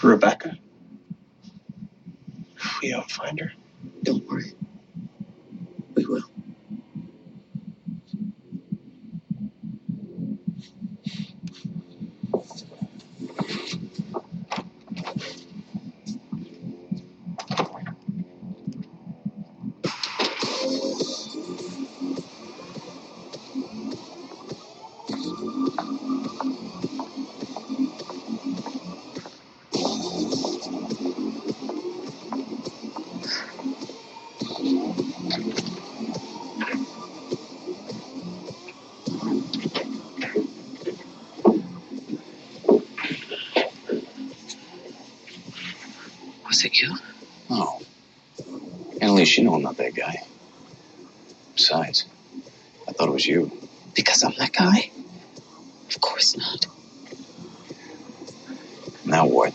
for Rebecca. If we don't find her. Don't worry. We will. Was it you? No. Annalise, you know I'm not that guy. Besides, I thought it was you. Because I'm that guy? Of course not. Now what?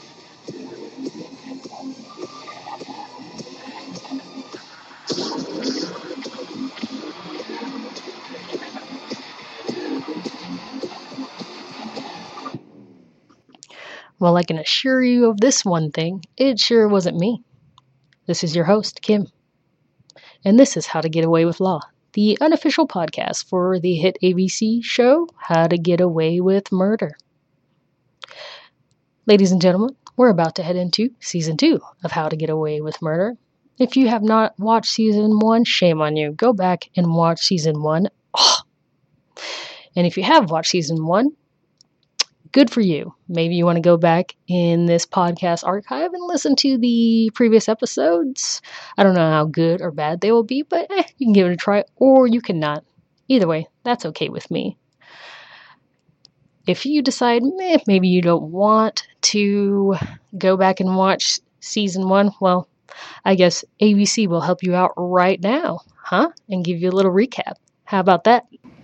Well, I can assure you of this one thing. It sure wasn't me. This is your host, Kim. And this is How to Get Away with Law, the unofficial podcast for the hit ABC show, How to Get Away with Murder. Ladies and gentlemen, we're about to head into Season 2 of How to Get Away with Murder. If you have not watched Season 1, shame on you. Go back and watch Season 1. Oh. And if you have watched Season 1, good for you. Maybe you want to go back in this podcast archive and listen to the previous episodes. I don't know how good or bad they will be, but you can give it a try, or you cannot. Either way, that's okay with me. If you decide maybe you don't want to go back and watch Season 1, well, I guess ABC will help you out right now, and give you a little recap. How about that?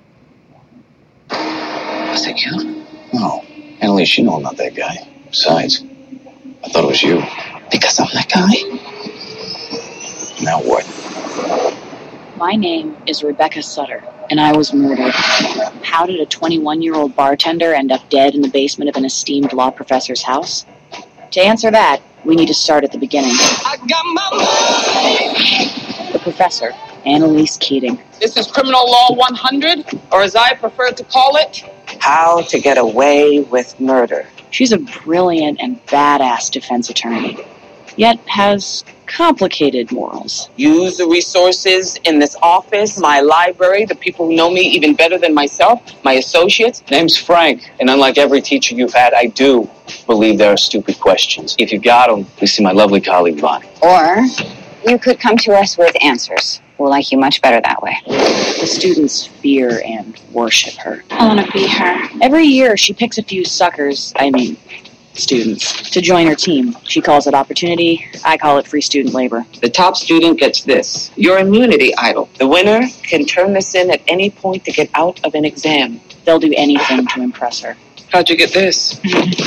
Was it you? No. Annalise, you know I'm not that guy. Besides, I thought it was you. Because I'm that guy? Now what? My name is Rebecca Sutter, and I was murdered. How did a 21-year-old bartender end up dead in the basement of an esteemed law professor's house? To answer that, we need to start at the beginning. I got my money. The professor, Annalise Keating. This is Criminal Law 100, or as I prefer to call it, How to Get Away with Murder. She's a brilliant and badass defense attorney, yet has complicated morals. use the resources in this office, my library, the people who know me even better than myself, my associates. Name's Frank, and unlike every teacher you've had, I do believe there are stupid questions. If you got them, please see my lovely colleague, Bonnie. Or you could come to us with answers. We'll like you much better that way. The students fear and worship her. I want to be her. Every year, she picks a few students, to join her team. She calls it opportunity. I call it free student labor. The top student gets this, your immunity idol. The winner can turn this in at any point to get out of an exam. They'll do anything to impress her. How'd you get this?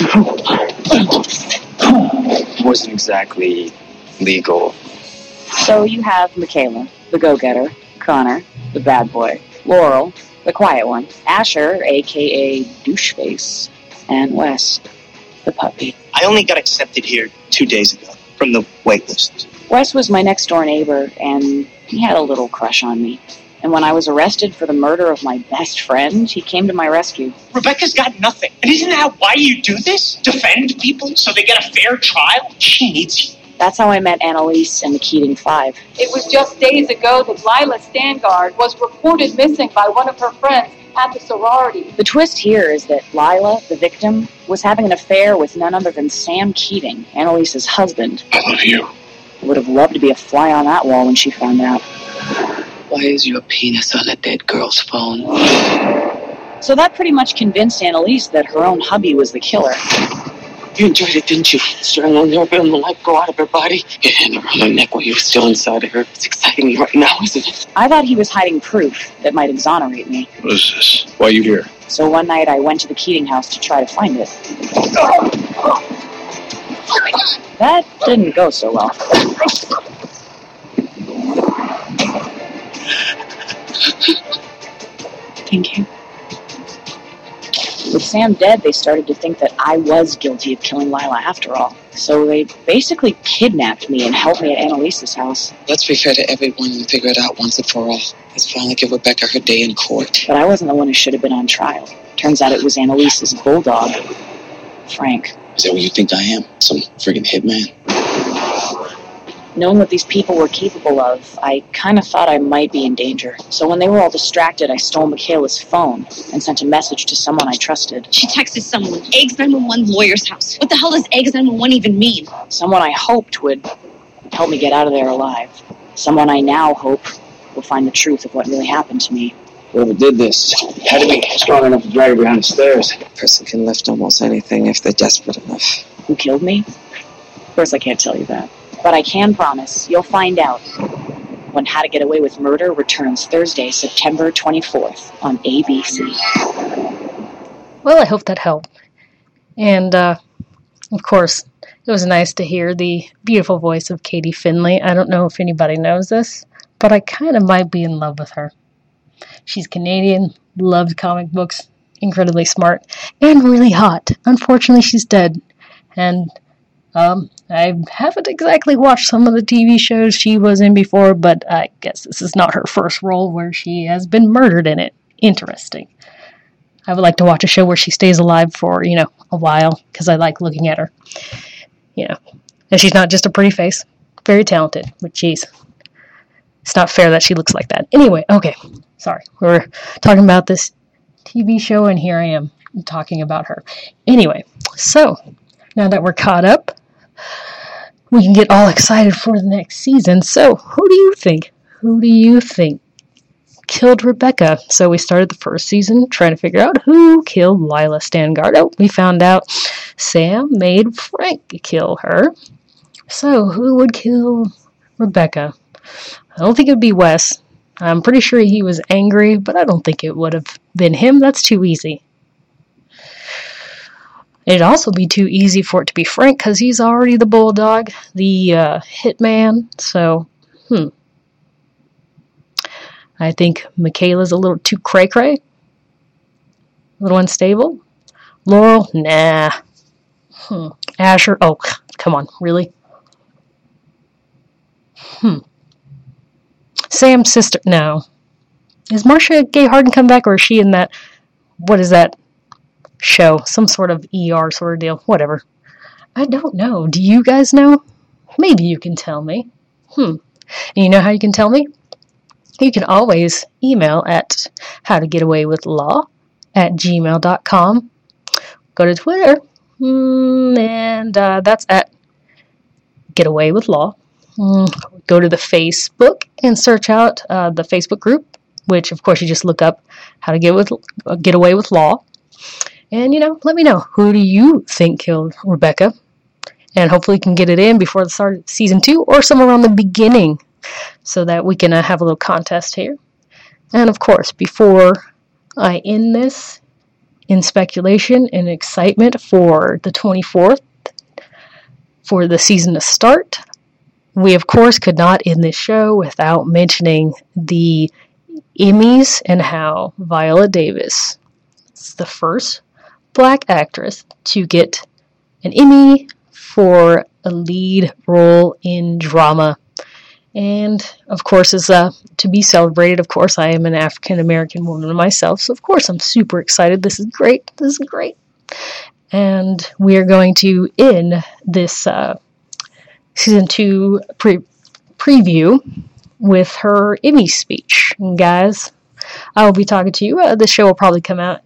Wasn't exactly legal. So you have Michaela, the go-getter, Connor, the bad boy, Laurel, the quiet one, Asher, a.k.a. doucheface, and Wes, the puppy. I only got accepted here 2 days ago from the wait list. Wes was my next-door neighbor, and he had a little crush on me. And when I was arrested for the murder of my best friend, he came to my rescue. Rebecca's got nothing. And isn't that why you do this? Defend people so they get a fair trial? She needs you. That's how I met Annalise and the Keating Five. It was just days ago that Lila Stangard was reported missing by one of her friends at the sorority. The twist here is that Lila, the victim, was having an affair with none other than Sam Keating, Annalise's husband. I love you. I would have loved to be a fly on that wall when she found out. Why is your penis on a dead girl's phone? So that pretty much convinced Annalise that her own hubby was the killer. You enjoyed it, didn't you? Strangling her, feeling the life go out of her body. Your hand around her neck while you were still inside of her. It's exciting right now, isn't it? I thought he was hiding proof that might exonerate me. What is this? Why are you here? So one night I went to the Keating house to try to find it. That didn't go so well. Thank you. With Sam dead, they started to think that I was guilty of killing Lila after all. So they basically kidnapped me and held me at Annalise's house. Let's be fair to everyone and figure it out once and for all. Let's finally give Rebecca her day in court. But I wasn't the one who should have been on trial. Turns out it was Annalise's bulldog, Frank. Is that what you think I am? Some friggin' hitman? Knowing what these people were capable of, I kind of thought I might be in danger. So when they were all distracted, I stole Michaela's phone and sent a message to someone I trusted. She texted someone, Eggs 911 lawyer's house. What the hell does Eggs 911 even mean? Someone I hoped would help me get out of there alive. Someone I now hope will find the truth of what really happened to me. Whoever did this had to be strong enough to drag her behind the stairs. A person can lift almost anything if they're desperate enough. Who killed me? Of course I can't tell you that. But I can promise you'll find out when How to Get Away with Murder returns Thursday, September 24th on ABC. Well, I hope that helped. And, of course, it was nice to hear the beautiful voice of Katie Finley. I don't know if anybody knows this, but I kind of might be in love with her. She's Canadian, loves comic books, incredibly smart, and really hot. Unfortunately, she's dead. And I haven't exactly watched some of the TV shows she was in before, but I guess this is not her first role where she has been murdered in it. Interesting. I would like to watch a show where she stays alive for, a while, because I like looking at her. And she's not just a pretty face. Very talented, but geez. It's not fair that she looks like that. Anyway, okay. Sorry. We were talking about this TV show, and here I am talking about her. Anyway, so now that we're caught up, we can get all excited for the next season. So, who do you think? Who do you think killed Rebecca? So we started the first season trying to figure out who killed Lila Stangard. Oh, we found out Sam made Frank kill her. So, who would kill Rebecca? I don't think it would be Wes. I'm pretty sure he was angry, but I don't think it would have been him. That's too easy. It'd also be too easy for it to be Frank, because he's already the bulldog, the hitman. So, I think Michaela's a little too cray-cray. A little unstable. Laurel, nah. Asher, oh, come on, really? Sam's sister, no. Is Marcia Gay Harden come back, or is she in that, what is that show? Some sort of ER sort of deal. Whatever. I don't know. Do you guys know? Maybe you can tell me. And you know how you can tell me? You can always email at howtogetawaywithlaw@gmail.com. Go to Twitter, and that's at GetAwayWithLaw. Go to the Facebook and search out the Facebook group, which of course you just look up How to Get Away with Law. And, let me know, who do you think killed Rebecca? And hopefully you can get it in before the start of season 2 or somewhere around the beginning, so that we can have a little contest here. And of course, before I end this, in speculation and excitement for the 24th, for the season to start, we of course could not end this show without mentioning the Emmys and how Viola Davis is the first Black actress to get an Emmy for a lead role in drama. And, of course, is to be celebrated. Of course, I am an African-American woman myself, so of course I'm super excited. This is great. This is great. And we are going to end this season 2 preview with her Emmy speech. And guys, I will be talking to you. The show will probably come out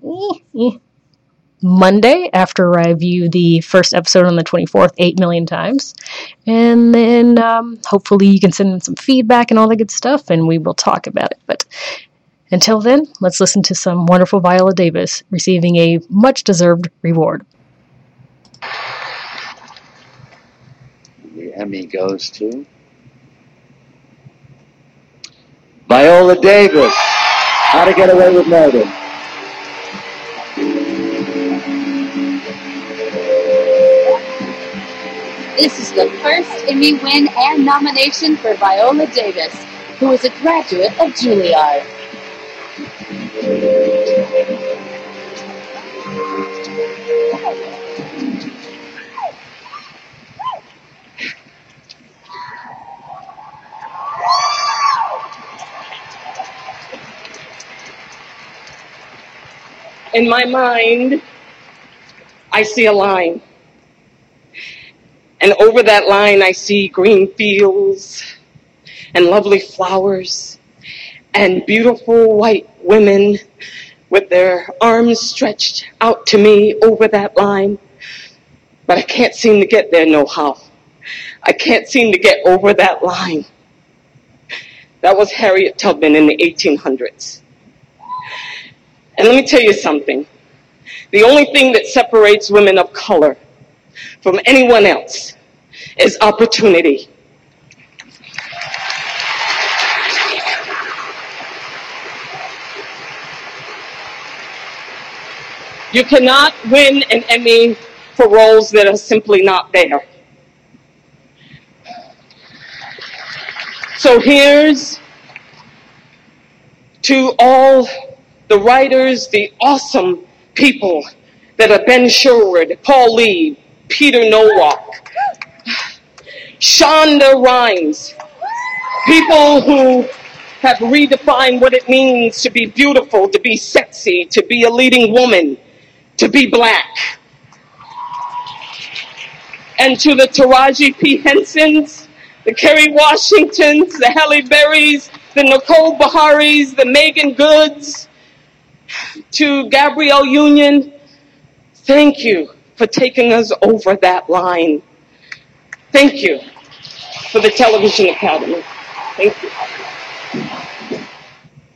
Monday after I view the first episode on the 24th 8 million times. And then hopefully you can send in some feedback and all that good stuff, and we will talk about it. But until then, let's listen to some wonderful Viola Davis receiving a much-deserved reward. The Emmy goes to Viola Davis. How to Get Away with Murder. This is the first Emmy win and nomination for Viola Davis, who is a graduate of Juilliard. In my mind, I see a line. And over that line, I see green fields and lovely flowers and beautiful white women with their arms stretched out to me over that line. But I can't seem to get there no how. I can't seem to get over that line. That was Harriet Tubman in the 1800s. And let me tell you something. The only thing that separates women of color from anyone else is opportunity. You cannot win an Emmy for roles that are simply not there. So here's to all the writers, the awesome people that are Ben Sherwood, Paul Lee, Peter Nowak, Shonda Rhimes, people who have redefined what it means to be beautiful, to be sexy, to be a leading woman, to be black. And to the Taraji P. Hensons, the Kerry Washingtons, the Halle Berrys, the Nicole Beharies, the Megan Goods, to Gabrielle Union, thank you for taking us over that line. Thank you for the Television Academy. Thank you.